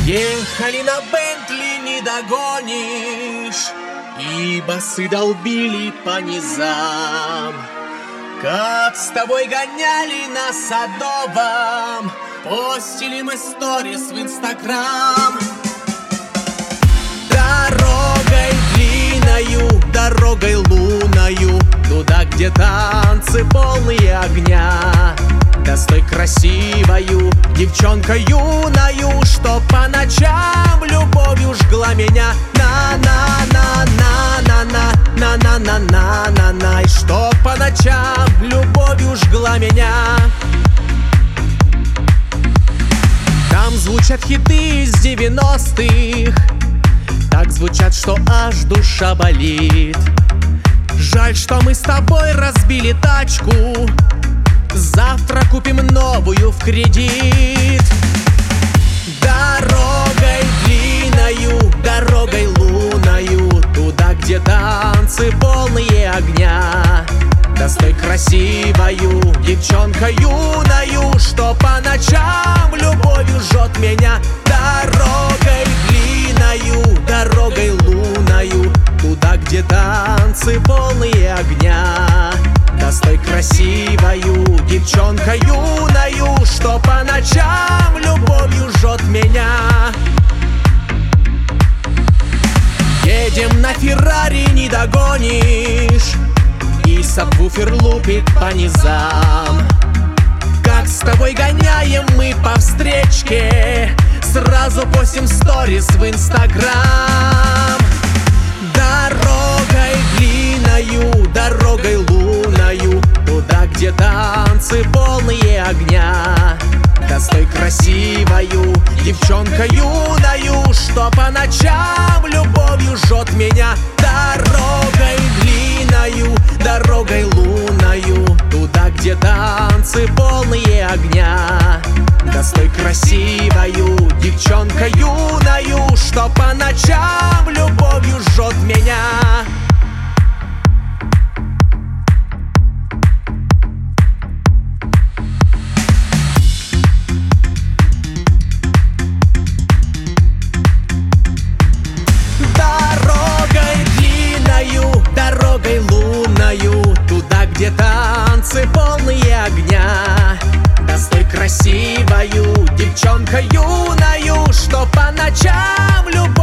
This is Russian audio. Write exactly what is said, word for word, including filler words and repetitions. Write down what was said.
Ехали на Бентли, не догонишь, и басы долбили по низам. Как с тобой гоняли на Садовом, постили мы сторис в Инстаграм. Дорогой длинною, дорогой луною, туда, где танцы полные огня. Да стой красивою, девчонкой юною, что по ночам любовью жгла меня. На-на-на-на-на-на-на-на-на-на-на, и что по ночам любовью жгла меня. Там звучат хиты из девяностых, так звучат, что аж душа болит. Жаль, что мы с тобой разбили тачку, завтра купим новую в кредит. Дорогой длинною, дорогой луною, туда, где танцы полные огня. Да стой красивою, девчонкой юною, что по ночам любовью жжет меня. Дорогой длинною, дорогой луною, туда, где танцы полные огня. Да стой красивою, девчонкой юною, что по ночам любовью жжет меня. Едем на Феррари, не догонишь, и сабвуфер лупит по низам. Как с тобой гоняем мы по встречке, сразу постим сторис в Инстаграм. Дорогой длинною, дорогой луною, туда, где танцы полные огня. Да стой красивою, девчонкой юною, что по ночам любовью жжет меня. Дорогой длинною, дорогой луною, туда, где танцы полные огня. Да стой красивою, девчонкой юною, что по ночам любовью жжет меня. Дорогой луною, туда, где танцы полные огня. Да стой красивою, девчонкой юною, что по ночам любовь